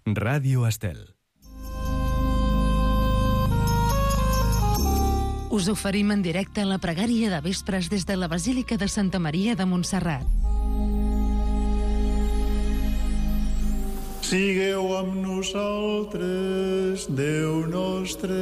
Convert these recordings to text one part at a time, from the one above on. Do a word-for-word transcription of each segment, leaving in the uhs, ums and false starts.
Ràdio Estel. Us oferim en directe la pregària de vespres des de la Basílica de Santa Maria de Montserrat. Sigueu amb nosaltres, Déu nostre.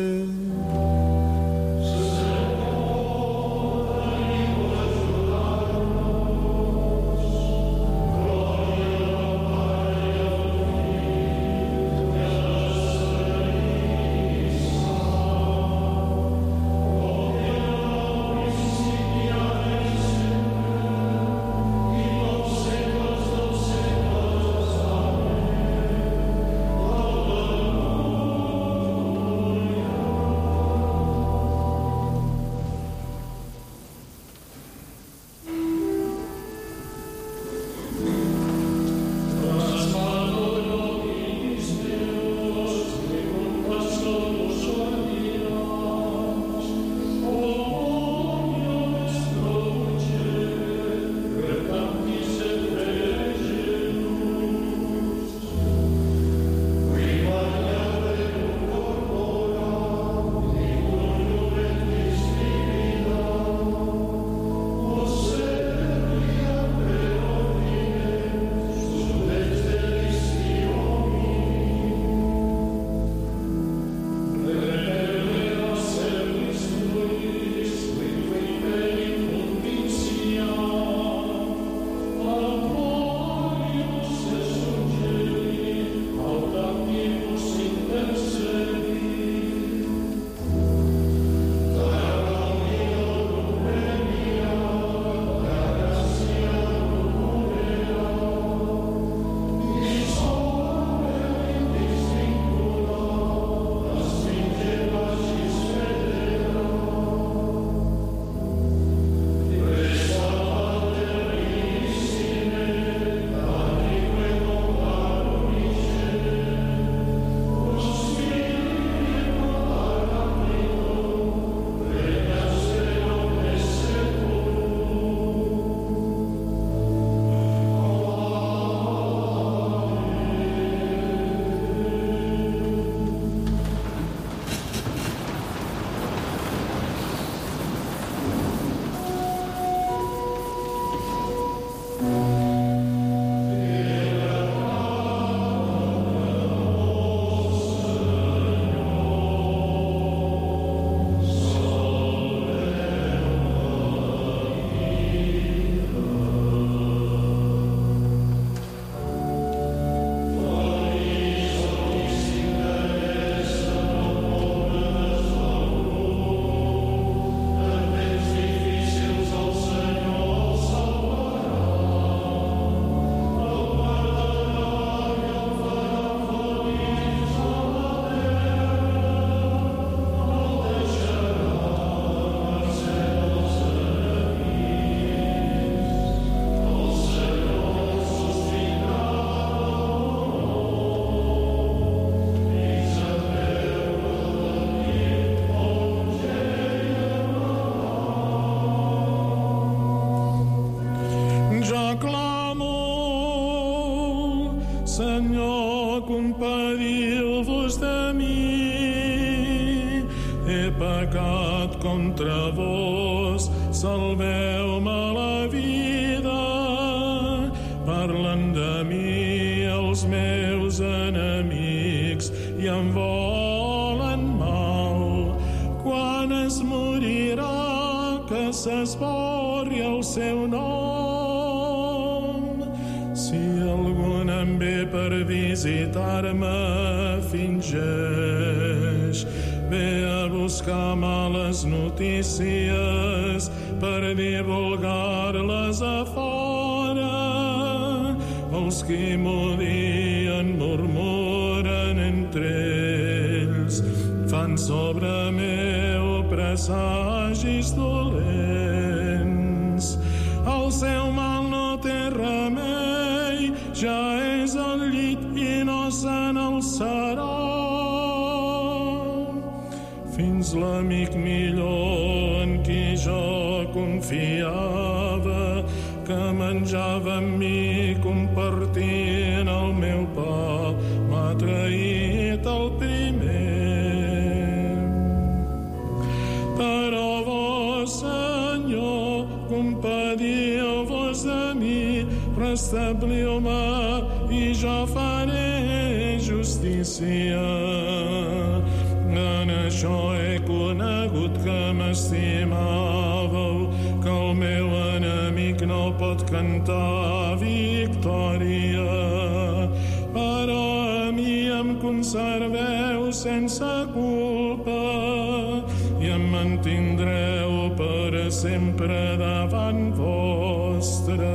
Compadiu-vos de mi, he pecat contra vos, salveu-me la vida. Parlen de mi els meus enemics i em volen mal. Quan es morirà, que s'esborri el seu nom. Si algun em ve per visitar-me, fingeix, ve a buscar males notícies per divulgar-les a fora. Els qui m'odien murmuren entre ells, fan sobre meu presagis dolents. El seu mal no té remei, ja és al llit i no se n'alçarà. Fins l'amic millor en qui jo confiava, que menjava amb mi compartint el meu pa, establir-me i jo faré justícia. En això he conegut que m'estimàveu, que el meu enemic no pot cantar victòria. Però a mi em conserveu sense culpa i em mantindreu per sempre davant vostre.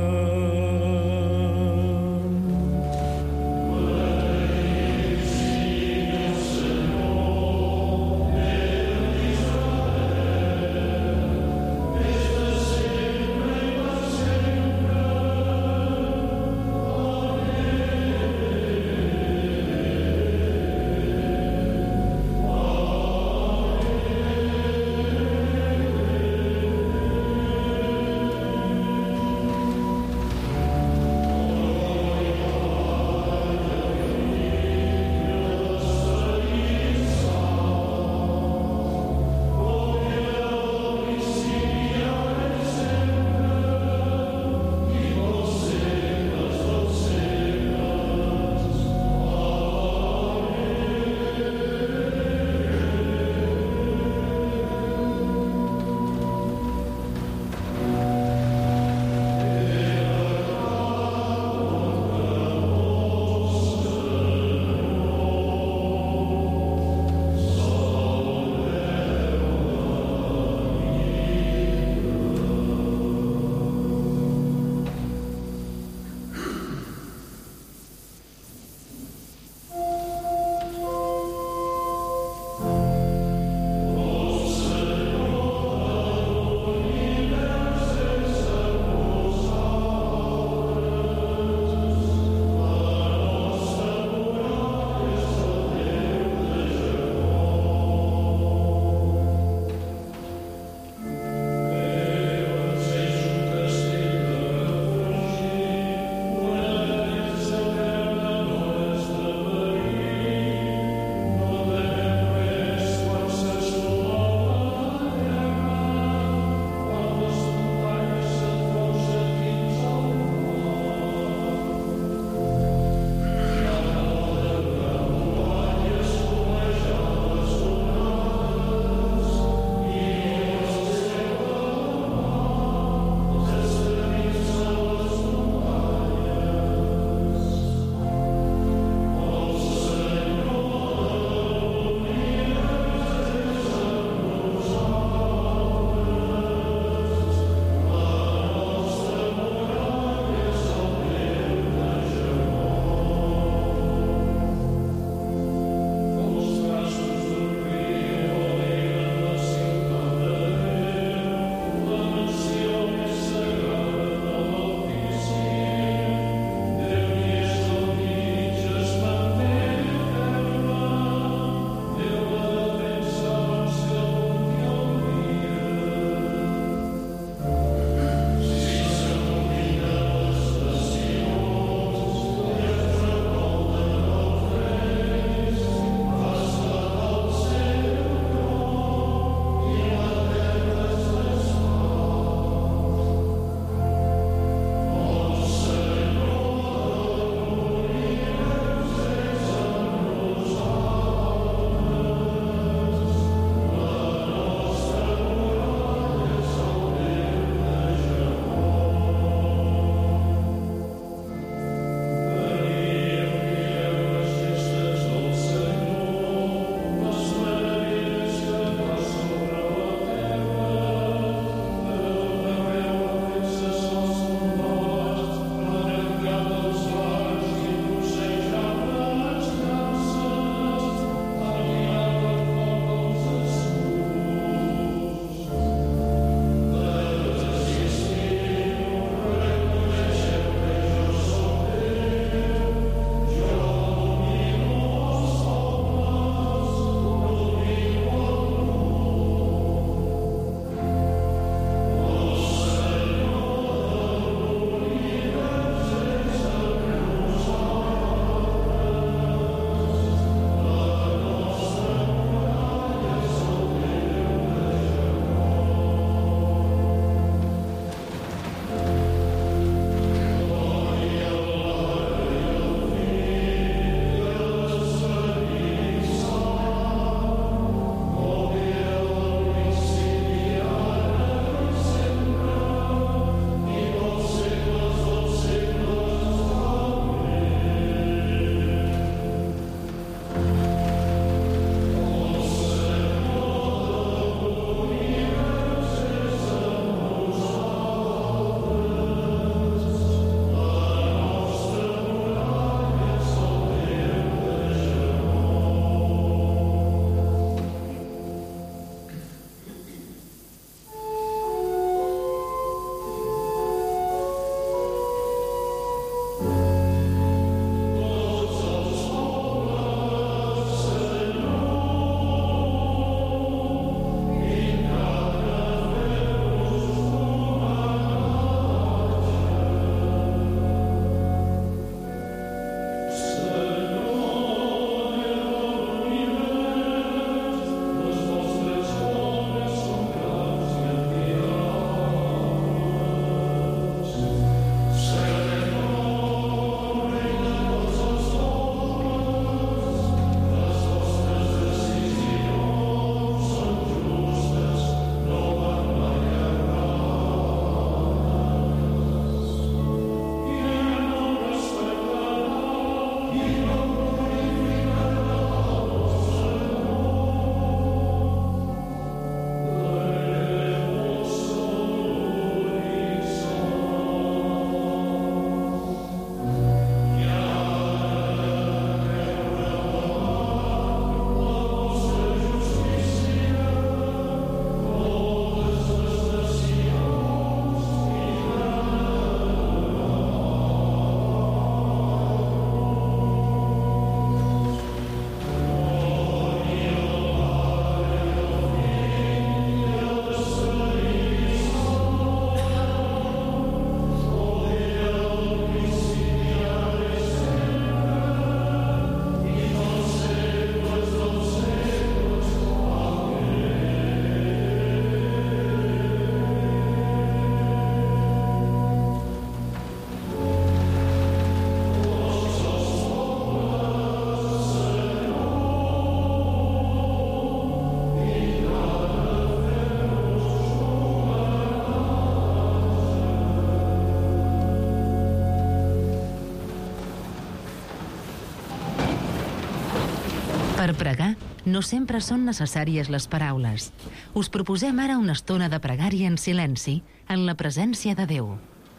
Per pregar, no sempre són necessàries les paraules. Us proposem ara una estona de pregària en silenci, en la presència de Déu.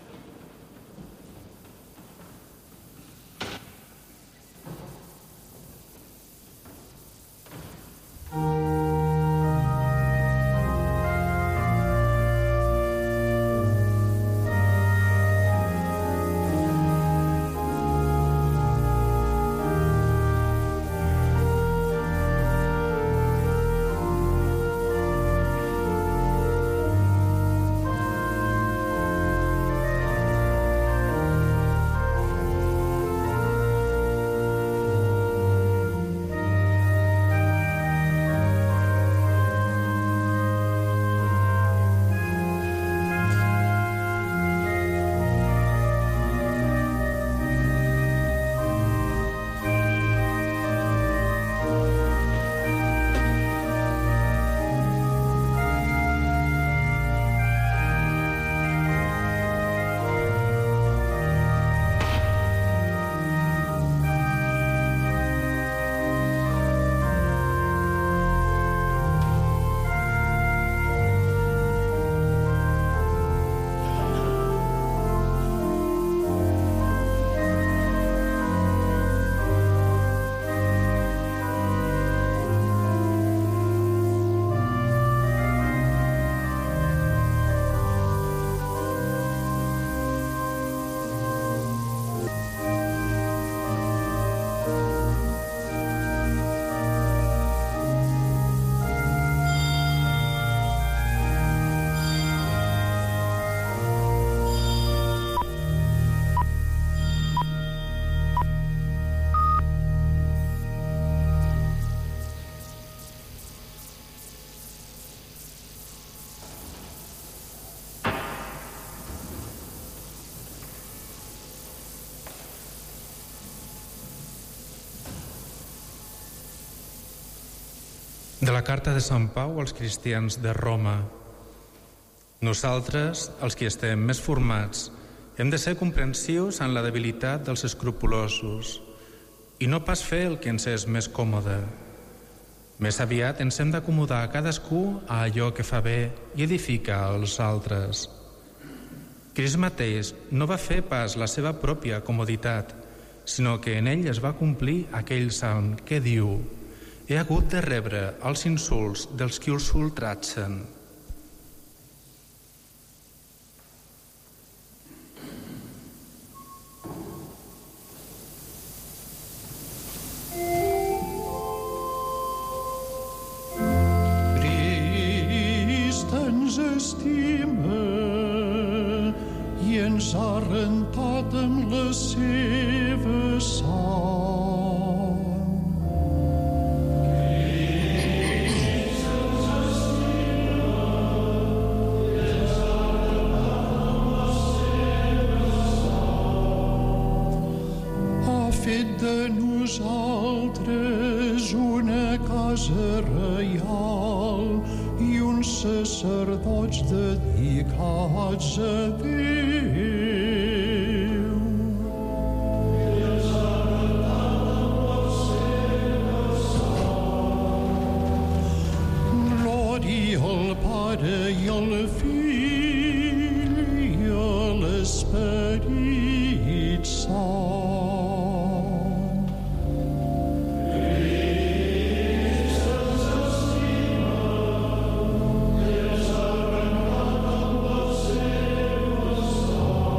De la carta de Sant Pau als cristians de Roma. Nosaltres, els que estem més formats, hem de ser comprensius en la debilitat dels escrupulosos i no pas fer el que ens és més còmode. Més aviat ens hem d'acomodar a cadascú a allò que fa bé i edifica als altres. Crist mateix no va fer pas la seva pròpia comoditat, sinó que en ell es va complir aquell salm que diu: he hagut de rebre els insults dels qui us ultratgen. Crist ens estima i ens ha rentat amb la seva sang. De nosaltres una casa reial i uns sacerdots dedicats a Déu. Glòria al Pare i al Fill i a l'Esperit Sant. Oh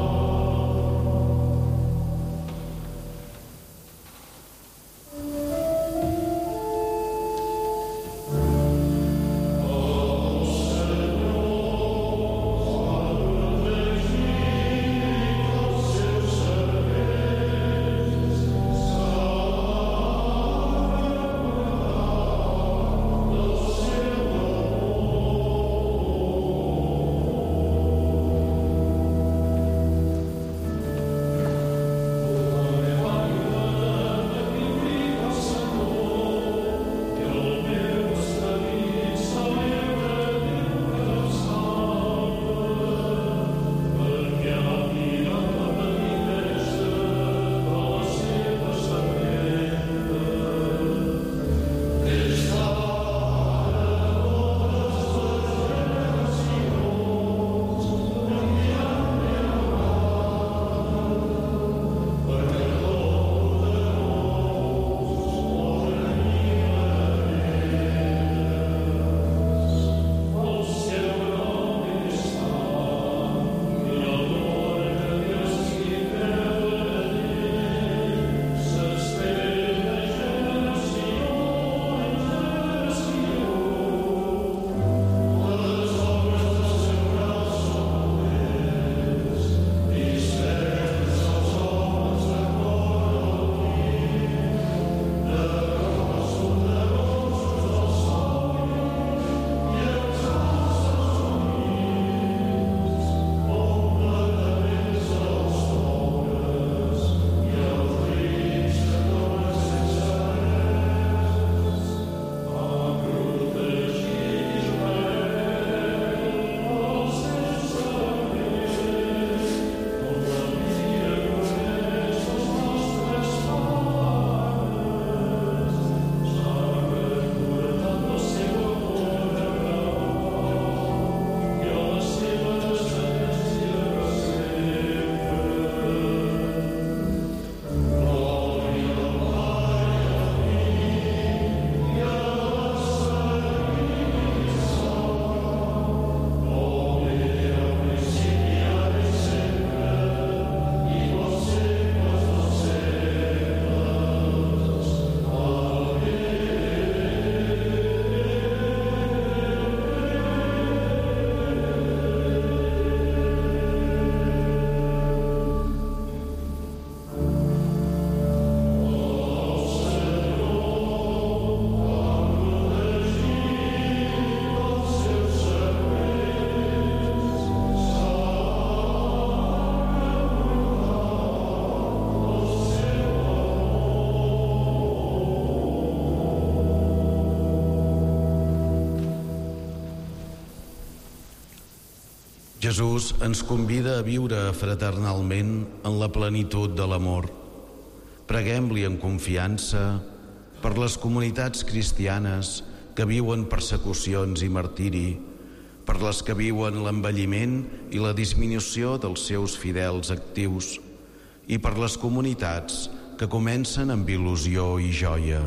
Jesús ens convida a viure fraternalment en la plenitud de l'amor. Preguem-li en confiança per les comunitats cristianes que viuen persecucions i martiri, per les que viuen l'envelliment i la disminució dels seus fidels actius, i per les comunitats que comencen amb il·lusió i joia.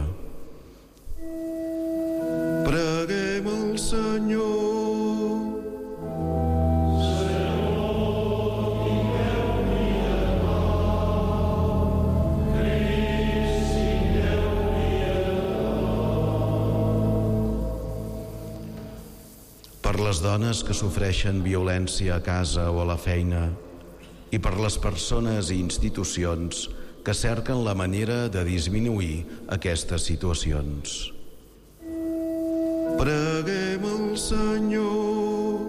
Preguem al Senyor. Per les dones que sofreixen violència a casa o a la feina i per les persones i institucions que cerquen la manera de disminuir aquestes situacions. Preguem al Senyor.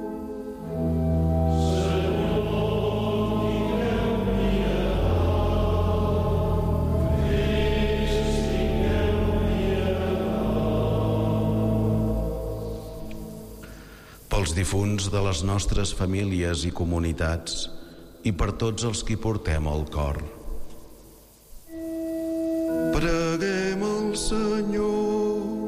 Pels difunts de les nostres famílies i comunitats i per tots els que portem al cor. Preguem al Senyor.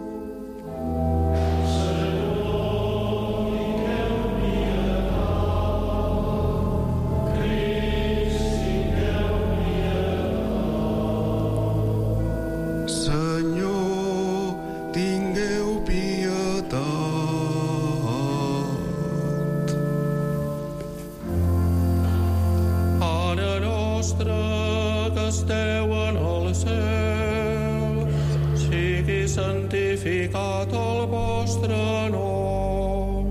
Senyor, tingueu pietat. Que esteu en el cel, sigui santificat el vostre nom.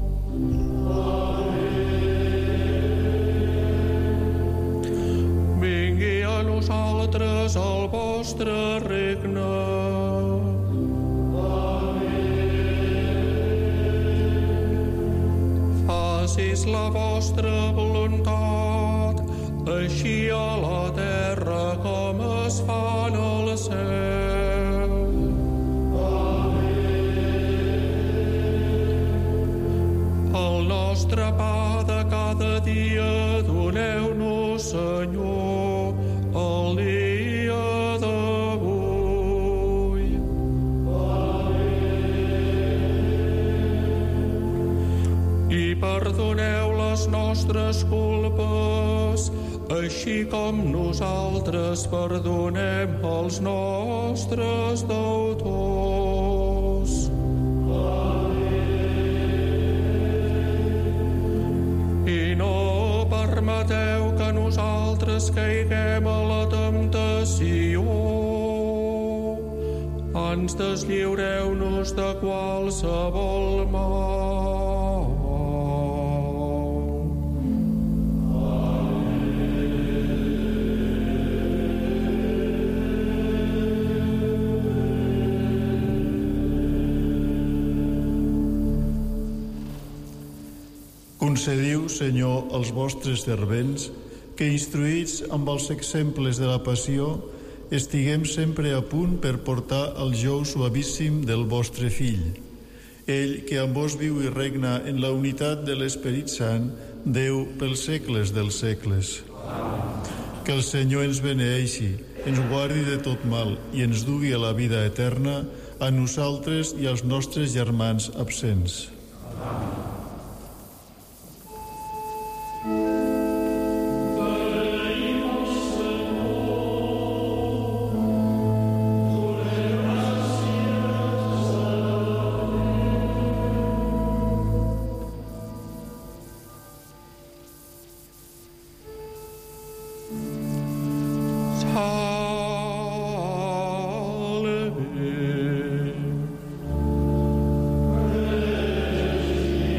Vingui a nosaltres el vostre regne. Facis la vostra voluntat, així a la terra com es fa en el cel. El nostre pa de cada dia doneu-nos, Senyor, el dia d'avui. I perdoneu les nostres culpes, així com nosaltres perdonem els nostres deutors. I no permeteu que nosaltres caiguem a la temptació. Ans deslliureu-nos de qualsevol mal. Concediu, Senyor, als vostres servents que, instruïts amb els exemples de la passió, estiguem sempre a punt per portar el jou suavíssim del vostre Fill. Ell, que amb vos viu i regna en la unitat de l'Esperit Sant, Déu pels segles dels segles. Que el Senyor ens beneeixi, ens guardi de tot mal i ens dugui a la vida eterna, a nosaltres i als nostres germans absents. Salve.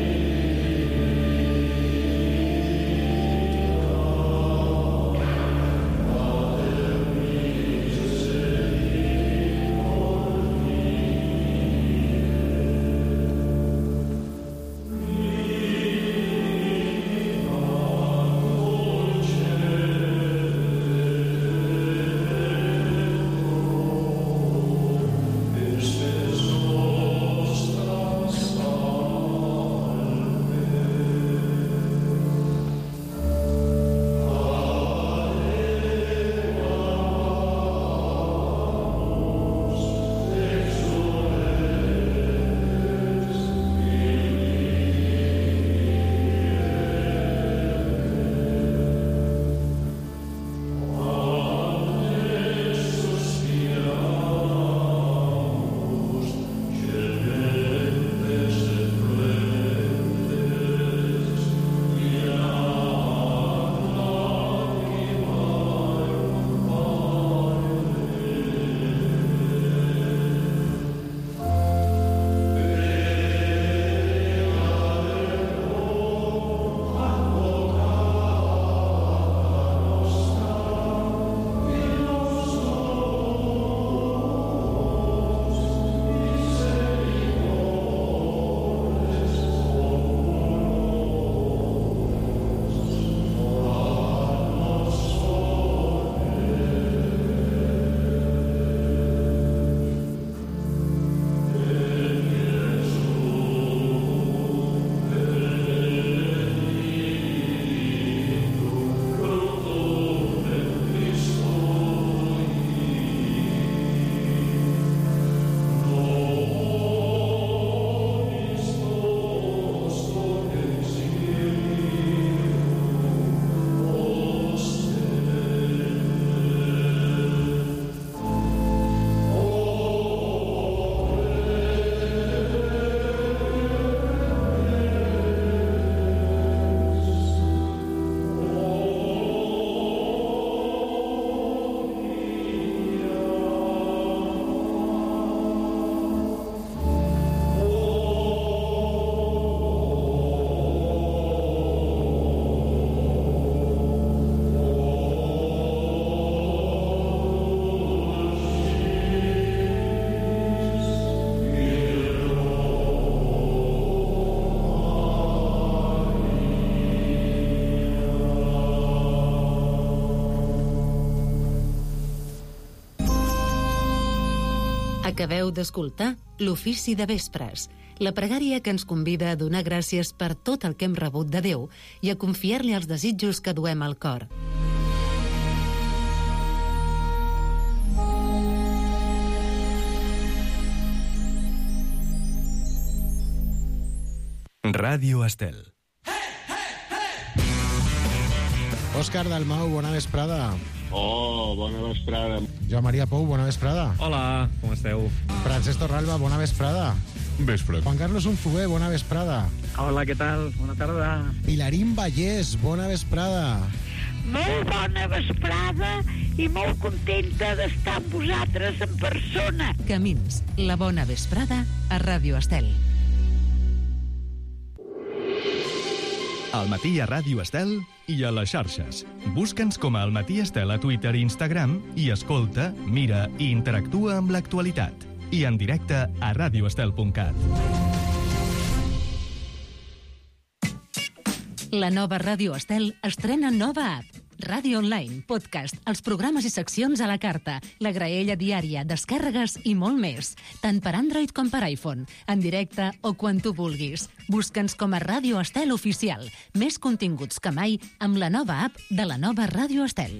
Acabeu d'escoltar l'Ofici de Vespres, la pregària que ens convida a donar gràcies per tot el que hem rebut de Déu i a confiar-li els desitjos que duem al cor. Ràdio Estel. Òscar Dalmau, bona vesprada. Oh, bona vesprada. Joan Maria Pou, bona vesprada. Hola, com esteu? Francesc Torralba, bona vesprada. Vespre. Juan Carlos Unfué, bona vesprada. Hola, què tal? Bona tarda. Pilarín Vallès, bona vesprada. Molt bona vesprada i molt contenta d'estar amb vosaltres en persona. Camins, la bona vesprada a Ràdio Estel. Al matí a Ràdio Estel i a les xarxes. Busca'ns com a Al Matí Estel a Twitter i Instagram i escolta, mira i interactua amb l'actualitat. I en directe a radioestel punt cat. La nova Ràdio Estel estrena nova app. Ràdio online, podcast, els programes i seccions a la carta, la graella diària, descàrregues i molt més. Tant per Android com per iPhone, en directe o quan tu vulguis. Busca'ns com a Ràdio Estel Oficial. Més continguts que mai amb la nova app de la nova Ràdio Estel.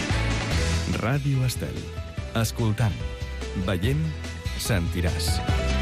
Ràdio Estel. Escoltant, veient, sentiràs.